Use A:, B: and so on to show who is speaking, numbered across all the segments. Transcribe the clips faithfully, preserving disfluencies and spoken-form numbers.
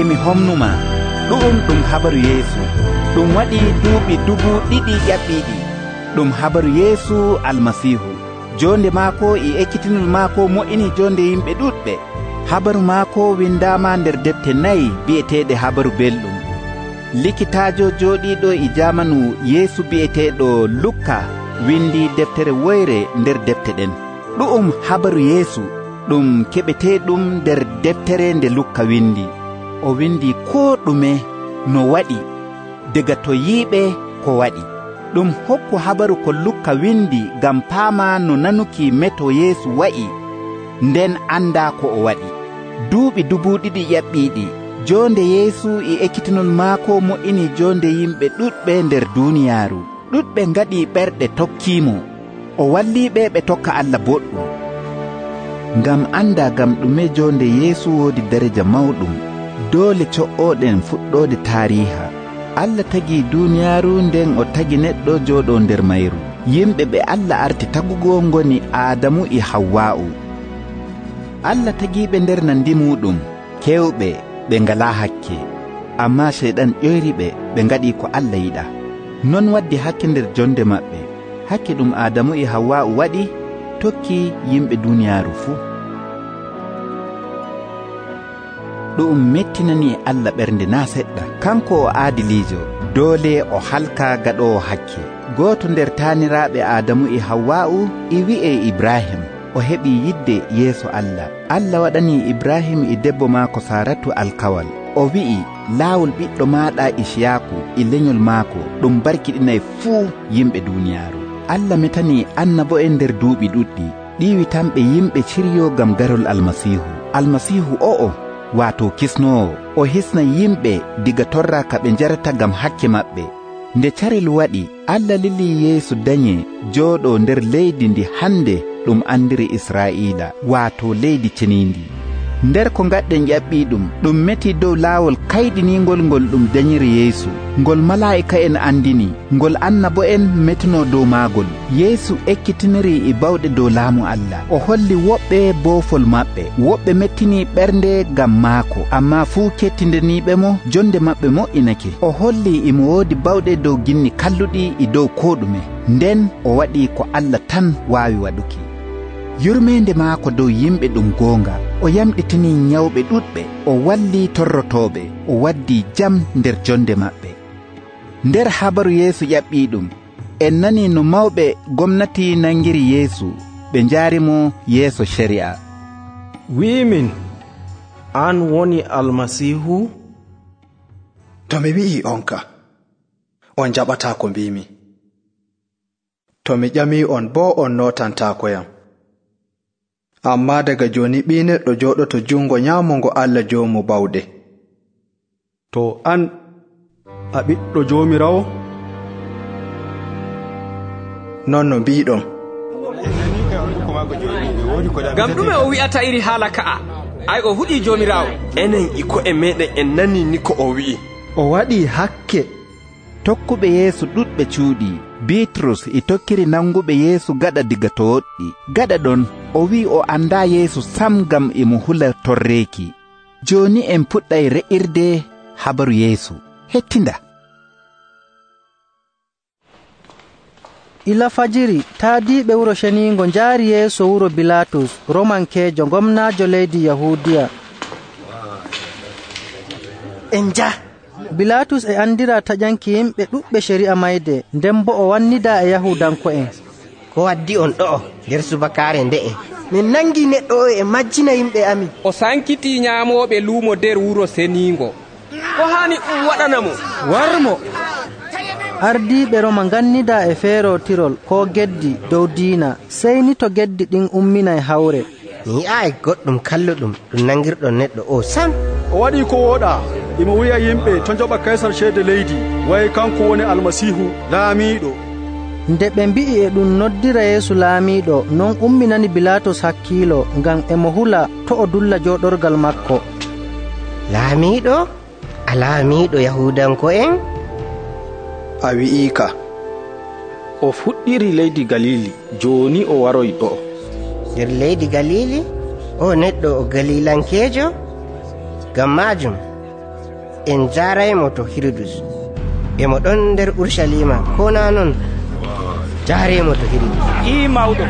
A: emi homnuma ɗum ɗum habaru yeesu ɗum waɗi duuɓi dubu ɗiɗi ƴaɓɓiɗi ɗum habaru yeesu almasihu jonde maako e ekkitinol maako mo'ini jonde yimɓe ɗuɗɓe habaru maako windama nder defte nayi bi'eteɗe habaru belɗum likitajo joɗiɗo e jamanu yeesu bi'eteɗo lukka windi deftere woyre nder defte ɗen ɗum habaru yeesu ɗum keɓeteɗum nder deftere nde lukka windi o windi ko ɗume no waɗi daga to yiiɓe ko waɗi ɗum hokku habaru ko lukka windi gam paama no nanuki meto yeesu wa'i nden anda ko o waɗi duuɓi dubu ɗiɗi ƴaɓɓiɗi jonde yeesu e ekkitinol maako mo'ini jonde yimɓe ɗuɗɓe nder duniyaaru ɗuɗɓe ngaɗi ɓerɗe tokkimo o walliɓe ɓe tokka Allah boɗɗum ngam anda gam ɗume jonde yeesu woodi daraja mawɗum doole co'oɗen fuɗɗode taariha Allah tagi duniyaaru nden o tagi neɗɗo joɗo nder mayru yimɓe ɓe Allah arti tagugo ngoni Adamu e Hawwa'u Allah tagiɓe nder nandi muɗum kewɓe ɓe ngala hakke amma sheyɗan ƴoyriɓe ɓe ngaɗi ko Allah yiɗa non waddi hakke nder jonde maɓɓe hakke ɗum Adamu e Hawwa'u waɗi tokki yimɓe duniyaaru fuu ɗum mettinani Allah ɓernde na seɗɗa kanko o aadilijo doole o halka gaɗowo hakke goto nder taniraɓe Adamu e Hawwa'u e wi'e Ibrahim o heɓi yidde yeeso Allah Allah waɗani Ibrahim e debbo maako Saratu alkawal o wi'i laawol ɓiɗɗo maɗa Ishiyaku e leñol maako ɗum barkiɗinay fuu yimɓe duniyaaru Allah metani annabo en nder duuɓi ɗuɗɗi ɗiwi tamɓe yimɓe ciryo gam garol almasihu almasihu o'o wato kisnowo o hisna yimɓe diga torra ka ɓe jarata gam hakke maɓɓe nde carel waɗi Allah lili yeesu dañe jooɗo nder leydi ndi hande ɗum andiri Israa'ila wato leydi cenindi nder ko gaɗɗen ƴaɓɓi ɗum ɗum meti dow laawol kayɗiningol ngol ɗum dañiri yeesu ngol malaa'ika en andini ngol annabo en metino dow maagol yeesu ekkitiniri e bawɗe dow laamu Allah o holli woɓɓe boofol maɓɓe woɓɓe mettini ɓernde gam maako amma fuu kettindeniɓe mo jonde maɓɓe mo'inake o holli imo woodi bawɗe dow ginni kalluɗi e dow ko ɗume nden o waɗi ko Allah tan waawi waɗuki yurmende maako dow yimɓe ɗum goonga o yamɗitini nyawɓe ɗuɗɓe o walli torrotoɓe o waddi jam nder jonde maɓɓe nder habaru yeesu ƴaɓɓi ɗum en nani no mawɓe gomnati nangiri yeesu ɓe njaarimo yeeso shari'a
B: wi'imin an woni almasihu
C: to mi wi'i onka on jaɓata ko mbimi to mi ƴami on bo on notantakoyam amma daga joni ɓi neɗɗo joɗoto jungo nyamongo Allah joomu bawɗe
D: to an a ɓiɗɗo joomirawo
C: non no mbiɗon
E: gam ɗume o wi'ata iri haala ka'a ay o huɗi joomirawo
B: enen iko e meɗen en nani ni ko o wi'i
D: o waɗi hakke
A: tokkuɓe yeesu ɗuɗɓe cuuɗi Bitrus e tokkiri nanguɓe yeesu gaɗa diga to woɗɗi gaɗa ɗon o wi o anda yeesu sam gam imo hula torreki joni en puɗɗay re'irde habaru yeesu hettinda
F: ila fajiri taadiɓe wuro ceniingo njaari yeeso wuro Bilatus romankejo gomnaajo leydi Yahudiya
G: en ja
F: Bilatus e andira taƴanki yimɓe ɗuɓɓe shari'a mayde nden bo o wannida e yahudanko'en
G: ko waddi on ɗo'o nder subakaare nde'e min nangi neɗɗo o e majjina yimɓe amin
E: o sankiti nyaamoɓe luumo nder wuro seniingo ko hani ɗum waɗanamo
F: warmo ardiɓe Roma gannida e feerotirol ko geddi dow diina sey ni to geddi ɗin umminay hawre
G: mi yi'ayi goɗɗum kalluɗum ɗum nangirɗon neɗɗo o sam
D: o waɗi ko woɗa imo wi'a yimɓe to joɓa kaysar ceede leydi wayi kanko woni almasihu laamiɗo
F: nde ɓe mbi'i e ɗum noddira yeesu laamiɗo non umminani Bilatus hakkiilo ngam emo hula to o dulla joɗorgal makko
G: laamiɗo a laamiɗo yahudanko'en
C: a wi'ika
B: o fuɗɗiri leydi Galili joni o waroy ɗo
G: nder leydi Galili o neɗɗo o galilankejo ngam majum en jaraymo to Hiridus emo ɗon nder Urushalima ko na non jaremo to Hiridus.
B: I mawɗo.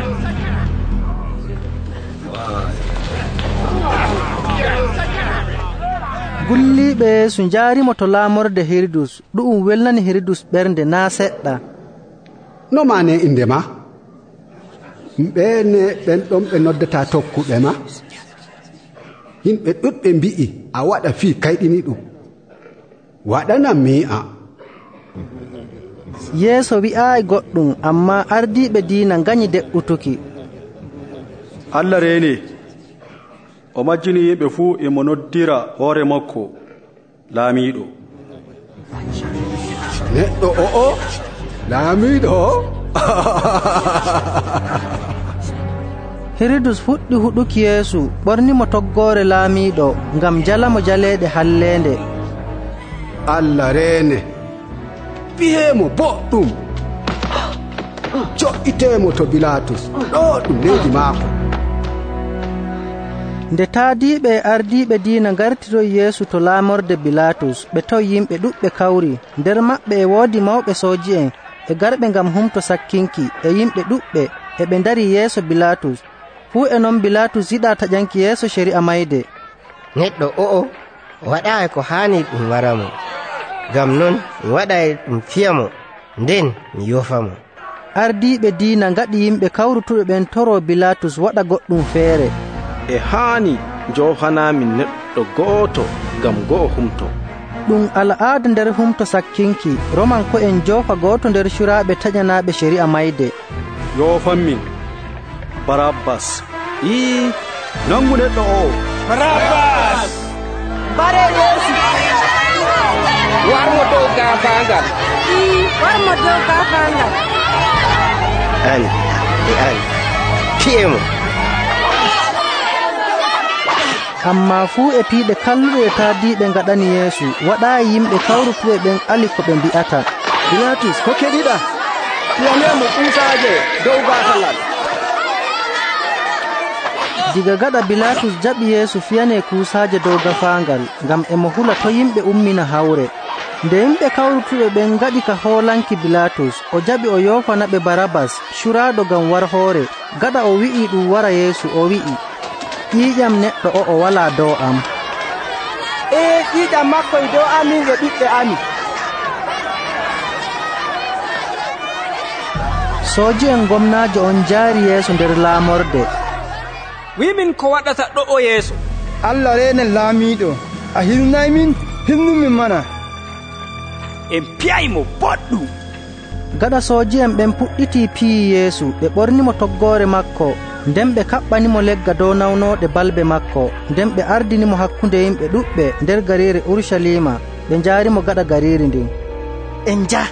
F: gulliɓe yeesu jaarimo to laamorde Hiridus. ɗu'um welnani Hiridus ɓernde naa seɗɗa.
H: no mane inde ma? ɓeene ɓen ɗon ɓe noddata tokkuɓe ma? yimɓe ɗuɗɓe mbi'i a waɗa fii kayɗini ɗum. waɗanam mi'a.
F: yeeso wi'aayi goɗɗum, amma ardiiɓe diina ngañi deɓɓutuki.
D: Allah reene o majjini yimɓe fuu emo noddira hoore makko laamiiɗo.
H: neɗɗo o'o laamiiɗo?
F: Hiridus fuɗɗi huɗuki yeesu, ɓornimo toggoore laamiiɗo ngam jalamo jaleeɗe halleende.
H: Allah reene ɓiyeemo boɗɗum, co'iteemo to Bilatus, ɗo ɗum leydi maako.
F: nde taadiiɓe e ardiiɓe diina ngartiroy yeesu to laamorde Bilatus, ɓe tawi yimɓe ɗuɓɓe kawri. nder maɓɓe e woodi mawɓe sooji'en e garɓe ngam humto sakkinki e yimɓe ɗuɓɓe, e ɓe ndari yeeso Bilatus. fuu e noon Bilatus yiɗa taƴanki yeeso shari'a mayde.
G: neɗɗo o'o waɗaayi ko haani ɗum waramo, ngam non mi waɗay ɗum fiyamo nden mi yofamo.
F: ardiiɓe diina ngaɗi yimɓe kawrutuɓe ɓen toro Bilatus waɗa goɗɗum feere.
B: e haani johanamin neɗɗo gooto ngam go'o humto.
F: ɗum al'aada nder humto sakkinki. roman ko en joofa gooto nder curaaɓe taƴanaaɓe shari'a mayde.
D: yoofan min Barabbas. ii nangu neɗɗo o.
E: Barabbas.
I: bare yeesu.
E: warmo dow gaafaangal.
I: ii warmo dow gaafaangal.
G: an e an piyemo.
F: amma fuu e piiɗe kalluɗe e taadiiɓe ngaɗani yeesu, waɗaayi yimɓe kawrutuɓe ɓen ali ko ɓe mbi'ata.
D: Bilatus ko keɗiɗa? fiyanemo kuusaaje dow gaafaangal.
F: diga gaɗa Bilatus jaɓi yeesu fiyane kuusaaje dow gafaangal, ngam emo hula to yimɓe ummina hawre. nde yimɓe kawrutuɓe ɓen ngaɗi ka hoolanki Bilatus, o jaɓi o yoofanaɓe Barabbas, curaaɗo ngam war hoore. gaɗa o wi'i ɗum wara yeesu, o wi'i, ƴiiƴam neɗɗo o o walaa dow am.
I: e ƴiiƴam makko e dow amin e ɓiɓɓe amin.
F: sooji en gomnaajo on jaari yeeso nder laamorde.
E: wimin ko waɗata ɗo o yeeso.
J: Allah reene laamiiɗo, a hirnay min, hirnumin mana.
E: en piyaymo boɗɗum.
F: gaɗa sooji en ɓen puɗɗiti piyi yeesu, ɓe ɓornimo toggoore makko, nden ɓe kaɓɓanimo legga dow nawnooɗe balbe makko, nden ɓe ardinimo hakkunde yimɓe ɗuɓɓe nder gariiri Urushalima. ɓe njaarimo gaɗa gariiri ndin.
G: en ja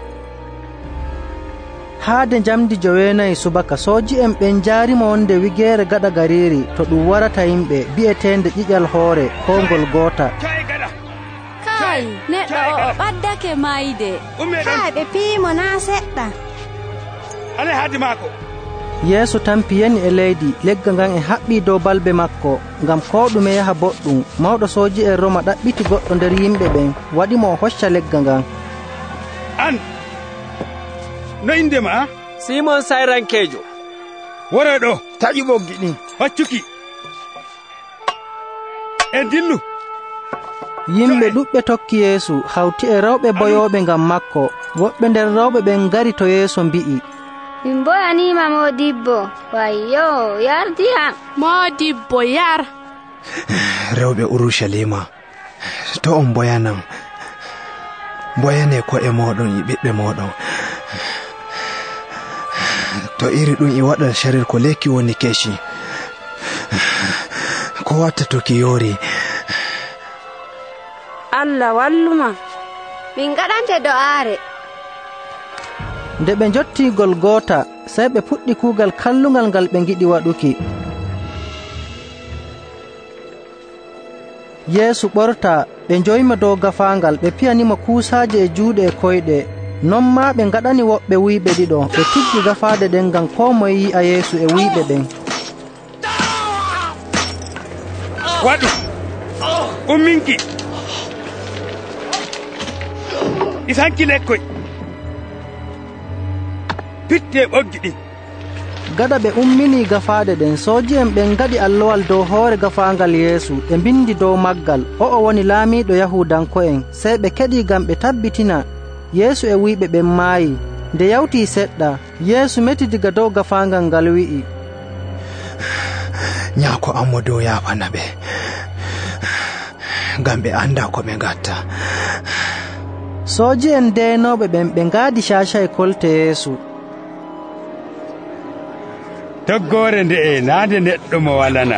F: haade njamdi joweenayi subaka, sooji en ɓen njaarimo wonde wigeere gaɗa gariiri to ɗum warata yimɓe bi'eteende ƴiƴal hoore ko ngol goota.
K: kai neɗɗo o o ɓaddake mayde.
I: haa ɓe piimo naa seɗɗa.
L: ale haadi maako.
F: yeeso tampi yani e leydi, legga ngan e haɓɓi dow balbe makko, ngam ko ɗume yaha boɗɗum. mawɗo sooji en Roma ɗaɓɓiti goɗɗo nder yimɓe ɓen, waɗimo o hocca legga ngan.
L: an no indema?
E: Simon sayrankejo.
L: wara ɗo
J: taƴu ɓoggi ɗin
L: haccuki en dillu.
F: yimɓe ɗuɓɓe tokki yeesu, hawti e rewɓe boyooɓe ngam makko. woɓɓe nder rewɓe ɓen ngari to yeeso mbi'i,
K: min boyanima modibbo, wayyo yardi am.
M: modibbo yar.
C: rewɓe Urushalima, to on boyanam, boyane ko e moɗon e ɓiɓɓe moɗon. to iri ɗum i waɗa sharir ko lekki woni keshi, ko watta to ki yoori.
I: Allah walluma.
K: min gaɗante do'aare.
F: nde ɓe jotti Golgota, sey ɓe puɗɗi kuugal kallungal ngal ɓe giɗi waɗuki. yeesu ɓorta, ɓe njoyima dow gafaangal, ɓe piyanimo kuusaaje e juuɗe e koyɗe. non ma ɓe ngaɗani woɓɓe wuyɓe ɗiɗo, ɓe tiggi gafaade ɗen ngam ko moye yi'a yeesu e wuyɓe ɓen.
L: waɗu umminki isanki lekkoy pitte ɓoggi ɗin.
F: Gada ɓe ummini gafaade ɗen sooji'en ɓen gaɗi allowal dow hoore gafaangal Yeesu ɓe mbindi dow maggal o'o woni laamiiɗo Yahuudanko'en sey ɓe keɗi ngam ɓe tabbitina Yeesu e wuyɓe ɓen maayi. Nde yawtii seɗɗa Yeesu meti diga dow gafaangal ngal wi'i,
C: nyaako ammo dow yaaɓana ɓe ngam ɓe anda ko ɓe ngatta.
F: Sooji'en deenooɓe ɓen ɓe ngaadi caca e kolte Yeesu.
L: Toggoore nde e naande neɗɗo mo walana.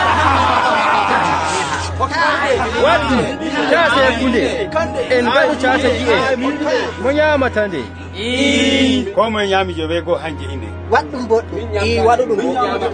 I: Waddi caasa e funde en ngaɗu caasa ji'e mo ñaamata nde.
L: Ko moye ñaami jo weego hanje inde.
I: Waɗɗum boɗɗum. I waɗu ɗum.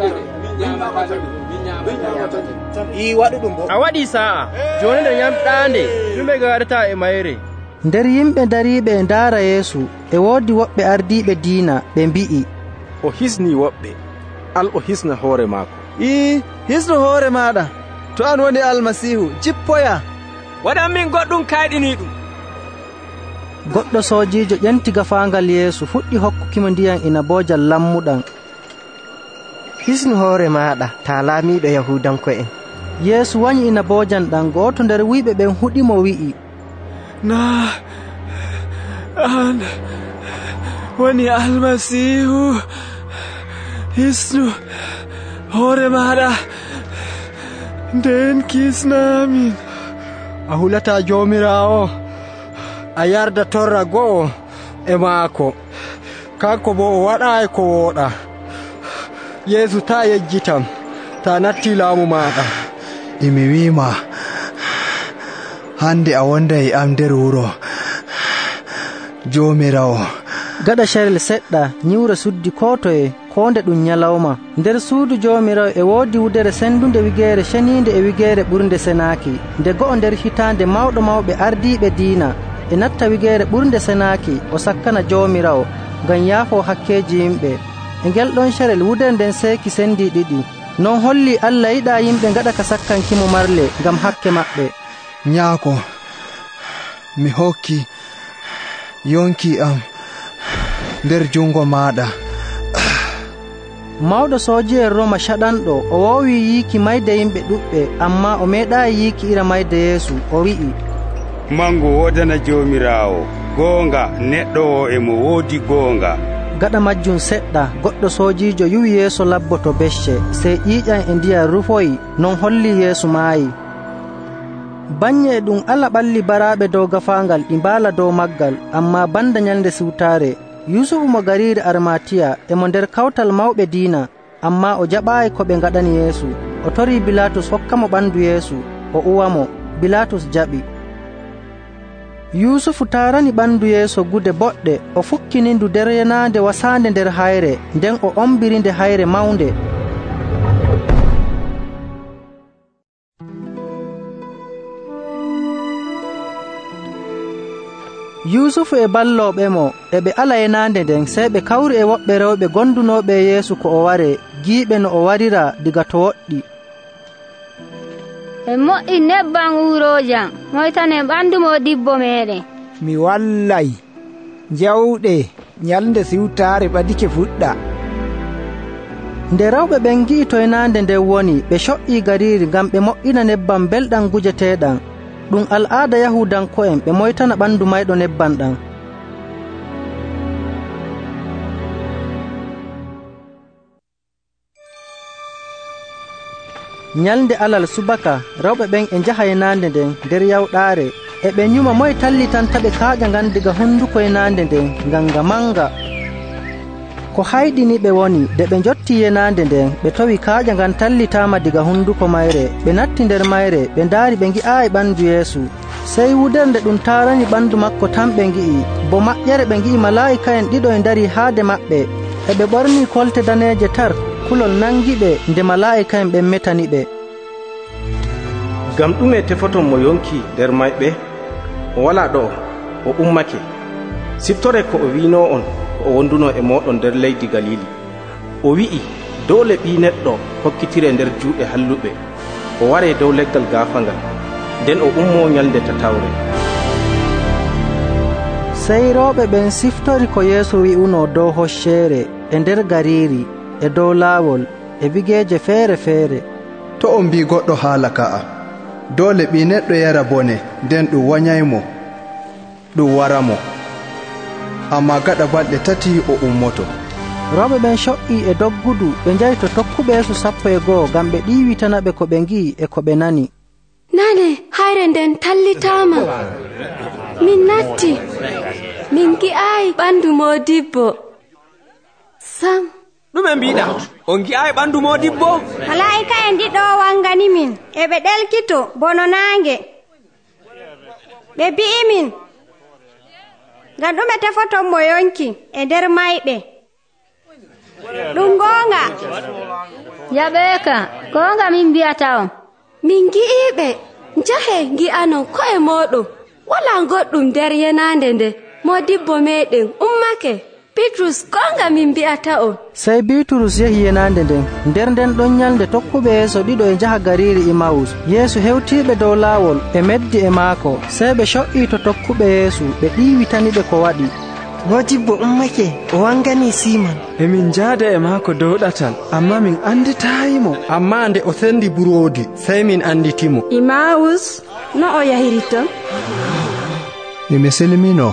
I: I waɗu ɗum bo. A waɗi sa'a. Joni nde ñamɗaande ɗume gaɗata e mayre.
F: Nder yimɓe dariiɓe e ndaara Yeesu e woodi woɓɓe ardiiɓe diina ɓe mbi'i,
B: o hisni woɓɓe, al o hisna hoore maako.
J: ii hisnu hoore maɗa to an woni almasihu jippoya.
E: Waɗan min goɗɗum kayɗini ɗum.
F: Goɗɗo soojiijo ƴenti gafaangal Yeesu fuɗɗi hokkukimo ndiyam inaboojal lammuɗam.
G: Hisnu hoore maɗa ta laamiiɗo Yahuudanko'en.
F: Yeesu wañi inaboojam ɗam. Gooto nder wuyɓe ɓen huɗimo wi'i,
J: na an woni almasihu, hisnu hoore maɗa nden kisnamin.
I: A hulata joomiraawo, a yarda torra go'o e maako, kanko bo o waɗa ko wooɗa. Yeesu ta yejjitam ta natti laamu maɗa.
C: Imi wiima hande a wonday am nder wuro joomiraawo.
F: Gaɗa carel seɗɗa nyiwre suddi ko toye ko nde ɗum nyalawma. Nder suudu joomiraawo e woodi wudere sendunde wigeere ceniinde e wigeere ɓurnde senaaki. Nde go'o nder hitaande mawɗo mawɓe ardiiɓe diina e natta wigeere ɓurnde senaaki o sakkana joomiraawo ngam yaafo hakkeeji yimɓe. E ngel ɗon carel wudere nden seeki sendi ɗiɗi. Non holli Allah yiɗa yimɓe ngaɗa ka sakkankimo marle ngam hakke maɓɓe.
C: Nyaako, mi hokki yonki am nder jungo maɗa.
F: Mawɗo soojiyel Roma caɗanɗo o woowi yiiki mayde yimɓe ɗuɓɓe, amma o meeɗaayi yiiki ira mayde Yeesu. O wi'i,
L: mangu wodana joomiraawo goonga, neɗɗo o emo woodi goonga.
F: Gaɗa majjum seɗɗa goɗɗo soojiijo yuwi Yeesu labboto becce, sey ƴiiƴam e ndiyam rufoyi, non holli Yeesu maayi. Banye e ɗum ala ɓalli baraaɓe dow gafaangal ɗi mbaala dow maggal, amma banda nyalde siwtaare Yusufu mo gariiri Armatiya emo nder kawtal mawɓe diina, amma o jaɓaayi ko ɓe ngaɗani Yeesu. O tori Bilatus hokka mo ɓandu Yeesu, o uwamo. Bilatus jaɓi. Yusufu taarani ɓandu Yeesu gude boɗɗe, o fukkini ndu nder yenaande wasaande nder hayre, nden o ombiri nde hayre mawnde. Yusufu e ballooɓe mo e ɓe ala yenaande nden, sey ɓe kawri e woɓɓe rewɓe gondunooɓe Yeesu ko o ware, giiɓe no o warira diga to woɗɗi.
N: E moƴƴi nebban uurojam moytanen ɓandu mo dibbo meɗen.
O: Mi wallay jawɗe nyalde siwtaare ɓadike fuɗɗa.
F: Nde rewɓe ɓen gi'i to yenaande nden woni, ɓe coƴƴii gariiri ngam ɓe moƴƴina nebban belɗam gujeteeɗam. Ɗum al'aada Yahuudanko'en ɓe moytana ɓandu mayɗo nebban ɗam. Nyalnde alal subaka rewɓe ɓen e njaha yenaande nden nder yawɗaare, e ɓe nyuma moye tallitantaɓe kaaƴa ngan diga hunduko yenaande nden ngam nga manga. Ko hayɗini ɓe woni de ɓe njotti yenaande nden ɓe towi kaaƴa ngan tallitaama diga hunduko mayre. Ɓe natti nder mayre, ɓe ndaari ɓe ngi'aayi ɓandu Yeesu. Sey wudere nde ɗum taarani ɓandu makko tan ɓe ngi'i, bo maƴƴere ɓe ngi'i malaa'ika'en ɗiɗo e ndari haade maɓɓe, e ɓe ɓorni kolte daneeje tar, kulol nangiɓe nde malaa'ika'en ɓen metani ɓe.
B: Ngam ɗume tefoton mo yonki nder mayɓe? O wala ɗo, o ummake. Siftore ko o wino on ko o wonduno e moɗon nder leydi Galili. O wi'i dole ɓi neɗɗo hokkitire nder juuɗe halluɓe, o ware dow leggal gaafangal, nden o ummo nyalde tatawre.
F: sey rewɓe ɓen siftori ko Yeesu wi'uno dow hocceere e nder gariiri e dow laawol e bigeeje feere feere.
C: To on mbi goɗɗo haala ka'a doole ɓi neɗɗo yara bone nden ɗum wanyaymo ɗum waramo, amma gaɗa balɗe tati o ummoto.
F: rewɓe ɓen coƴƴi e doggudu ɓe njahi to tokkuɓe Yeesu sappo e go'o ngam ɓe ɗiwitanaɓe ko ɓe ngi'i e ko ɓe nani.
K: nane hayre nden tallitama, min natti min gi'ayi ɓandu modibbo sam.
E: ɗume mbiɗa, on gi'ayi ɓandu modibbo?
P: malaika en ɗiɗo wangani min eɓe ɗelkito bono naange. ɓe bi'i min ngam ɗume tefoton mo yonki e nder mayɓe. ɗum goonga.
N: jaɓeeka goonga min mbiyata on.
K: min gi'iɓe njahe gi'anon ko'e moɗon, wala goɗɗum nder yenande nde modibbo meɗen ummake. Bitrus goonga min mbi'ata on.
F: sey Bitrus yehi yenande nden. nder nden ɗon nyalde tokkuɓe Yeesu ɗiɗo e njaha gariiri Imawus. Yeesu hewtiɓe dow laawol ɓe meddi e maako, sey ɓe coƴƴi to tokkuɓe Yeesu ɓe ɗiwitaniɓe ko waɗi.
Q: modibbo ummake o wangani Simon.
B: emin jaada e maako dow ɗatal, amma min anditayimo.
I: amma nde o sendi buroodi sey min anditimo.
M: Imawus no o yahiri ton?
C: emi silmino.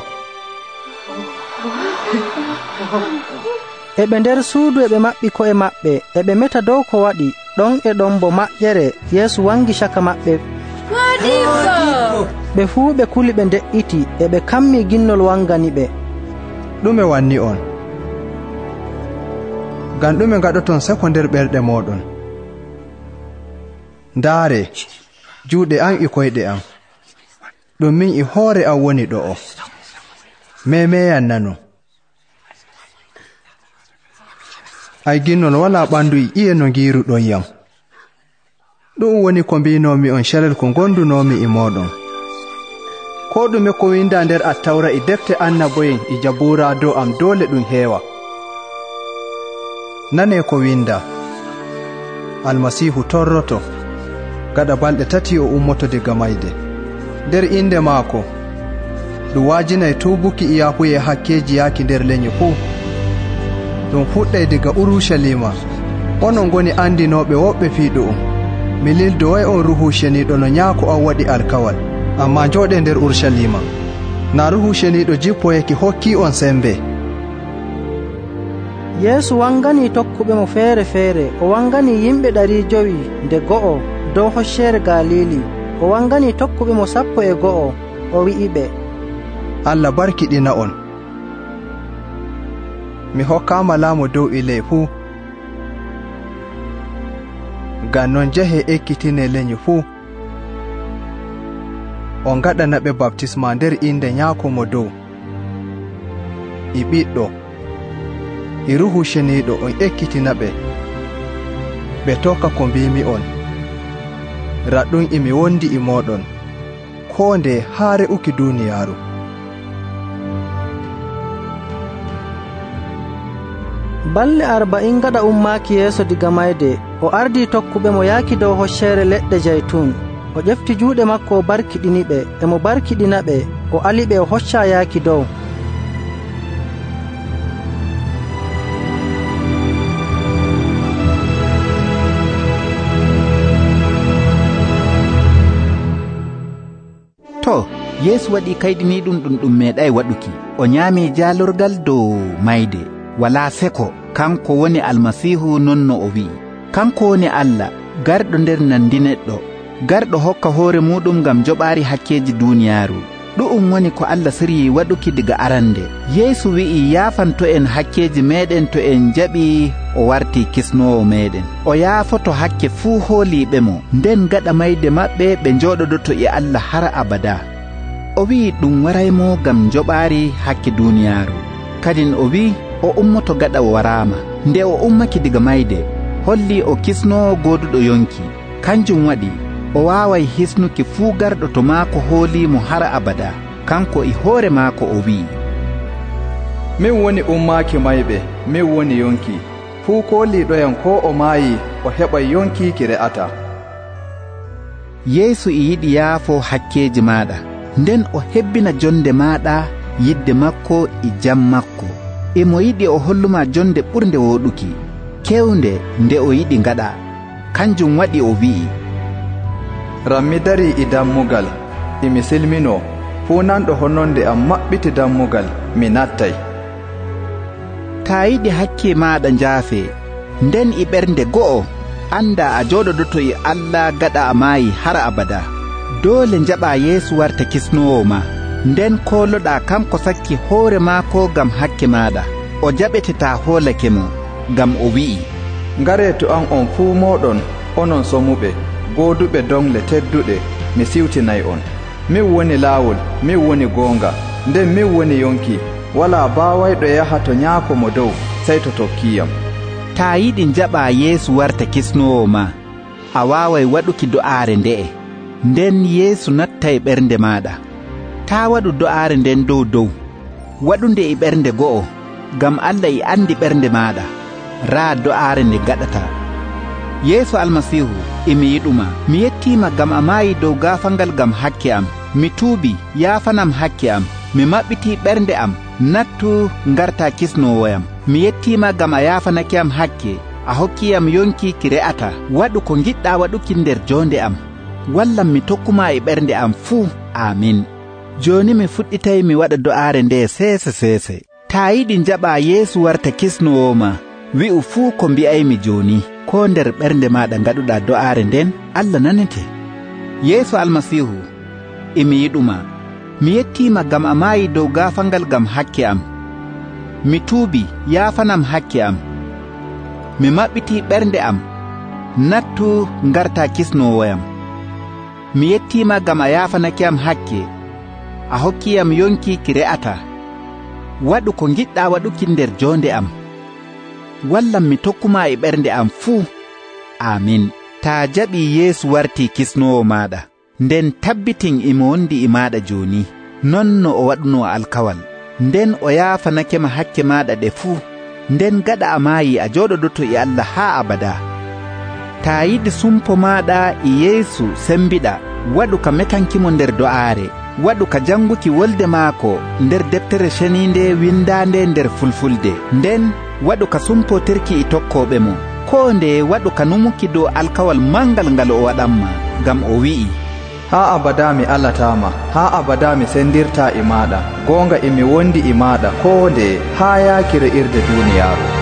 F: eɓe nder suudu eɓe maɓɓi ko'e maɓɓe eɓe meta dow ko waɗi. ɗon e ɗon bo maƴƴere Yeesu wangi caka maɓɓe.
K: modibbo!
F: ɓe fuu ɓe kuli ɓe nde'iti eɓe kammi ginnol wangani ɓe.
C: ɗume wanni on? ngam ɗume gaɗoton seko nder ɓerɗe moɗon? ndaare juuɗe an e koyɗe am, ɗum min e hoore am woni ɗo o. memeyan nano. ay ginnol wala ɓandu e iye no ngiruɗon yam. ɗum woni ko mbinomi on carel ko gondunomi e moɗon. ko ɗume ko winda nder attawra e defte annaboyen e jabura dow am doole ɗum heewa. nane ko winda: almasihu torroto gaɗa balɗe tati o ummoto diga mayde. nder inde maako ɗum waajinay tuubuki e yahuye hakkeji yaaki nder leñe fuu. ɗum fuɗɗay diga Urushalima. onon goni andinoɓe woɓɓe fii ɗu'um. mi lildo way on ruhu ceniiɗo no nyaako an waɗi alkawal, amma jooɗe nder Urushalima. na ruhu ceniiɗo jippoyeki hokki on sembe.
F: Yeesu wangani tokkuɓe mo feere feere. o wangani yimɓe ɗari jowi nde go'o dow hocceere Galili. o wangani tokkuɓe mo sappo e go'o. o wi'iɓe:
C: Allah barkiɗina on. mi hokkama laamu dow e ley fuu. ngam non jehe ekkitine leñi fuu. on gaɗana ɓe baptisma nder inde nyaako mo dow, e ɓiɗɗo, e ruhu ceniiɗo. on ekkitina ɓe ɓe tokka ko mbimi on. raɗɗum imi wondi e moɗon ko nde haa re'uki duniyaaru.
F: balɗe arba'in gaɗa ummaaki Yeesu diga mayde, o ardi tokkuɓe mo yaaki dow hocceere leɗɗe jaytun. o ƴefti juuɗe makko o barkiɗiniɓe. emo barkiɗinaɓe o aliɓe o hocca yaaki dow.
A: to Yeesu waɗi kaydini ɗum ɗum ɗum meeɗay waɗuki. o nyaami jaalorgal dow mayde. wala seko kanko woni almasihu non no o wi'i. kanko woni Allah garɗo nder nandi neɗɗo, garɗo hokka hoore muɗum ngam joɓaari hakkeji duniyaaru. ɗu'um woni ko Allah siryi waɗuki diga arande. Yeesu wi'i yaafanto en hakkeji meɗen to en jaɓi o warti kisnowo meɗen. o yaafoto hakke fuu hooliɓe mo, nden gaɗa mayde maɓɓe ɓe njoɗodoto e Allah har abada. o wi'i ɗum waraymo ngam joɓaari hakke duniyaaru. kadin o wi'i o ummoto gaɗa o warama. nde o ummaki diga mayde holli o kisnowo goduɗo yonki. kanjum waɗi o waaway hisnuki fuu garɗo to maako hoolimo har abada. kanko e hoore maako o wi'i:
C: min woni ummaaki mayɓe, min woni yonki. fuu kooliɗoyam ko o maayi o heɓay yonki ki re'ata.
A: Yeesu e yiɗi yaafo hakkeji maɗa, nden o hebbina jonde maɗa yidde makko e jam makko emo yiɗi o holluma jonde ɓurde woɗuki kewnde nde o yiɗi ngaɗa. Kanjum waɗi o wi'i,
C: rammi dari e dammugal imi silmino fuu nanɗo hononde am maɓɓiti dammugal mi nattay.
A: Ta yiɗi hakke maɗa njaafe nden e ɓernde go'o anda a joɗodoto e Allah gaɗa a maayi har abada. Dole njaɓa Yeesu warta kisnowo ma nden koloɗa kanko sakki hoore maako gam hakke maɗa. O jaɓeteta hoolake mo gam o wi'i,
C: ngare to an on fuu moɗon onon somuɓe gooduɓe dongle tedduɗe mi siwtinay on. Min woni laawol, min woni goonga, nden min woni yonki. Wala baawayɗo yaha to nyaako mo dow sey to tokkiyam.
A: Ta yiɗi njaɓa Yeesu warta kisnowo ma a waaway waɗuki do'aare nde'e nden Yeesu natta e ɓernde maɗa. Ta waɗu do'aare nden dow dow, waɗunde e ɓernde go'o gam Allah e andi ɓernde maɗa raa do'aare nde gaɗata. Yeesu almasihu emi yiɗuma, mi yettima gam a maayi dow gaafangal gam hakke am. Mi tuubi, yaafanam hakke am. Mi maɓɓiti ɓernde am, nattu ngarta kisnowoyam. Mi yettima gam a yaafanake am hakke, a hokkiyam yonki ki re'ata. Waɗu ko giɗɗa waɗuki nder jonde am, wallam mi tokkuma e ɓernde am fuu. Amin. Joni mi fuɗɗitay mi waɗa do'aare nde seese seese. Ta yiɗi njaɓa Yeesu warta kisnowo ma, wi'u fuu ko mbi'aymi joni, ko nder ɓernde maɗa ngaɗuɗa do'aare nden Allah nanete. Yeesu almasihu, emi yiɗuma, mi yettima gam a maayi dow gaafangal gam hakke am. Mi tuubi, yaafanam hakke am. Mi maɓɓiti ɓernde am, nattu ngarta kisnowoyam. Mi yettima gam a yaafanake am hakke, a hokkiyam yonki ki re'ata. Waɗu ko giɗɗa waɗuki nder jonde am, wallam mi tokkuma e ɓernde am fuu. Amin. Ta jaɓi Yeesu warti kisnowo maɗa, nden tabbitin imo wondi e maɗa joni, non no o waɗuno alkawal. Nden o yaafanakema hakke maɗa ɗe fuu, nden gaɗa a maayi a joɗodoto e Allah haa abada. Ta yiɗi sumpo maɗa e Yeesu sembiɗa, waɗu ka metankimo nder do'aare. Waɗu ka janguki wolde maako nder deftere ceninde windande nder fulfulde. Nden waɗu ka sumpotirki e tokkoɓe mo. Ko nde waɗu ka numuki dow alkawal mangal ngal o waɗanma, gam o wi'i,
C: haa abada mi alatama, haa abada mi sendirta e maɗa. Gonga emi wondi e maɗa ko nde haa yaakire irde duniyaaru.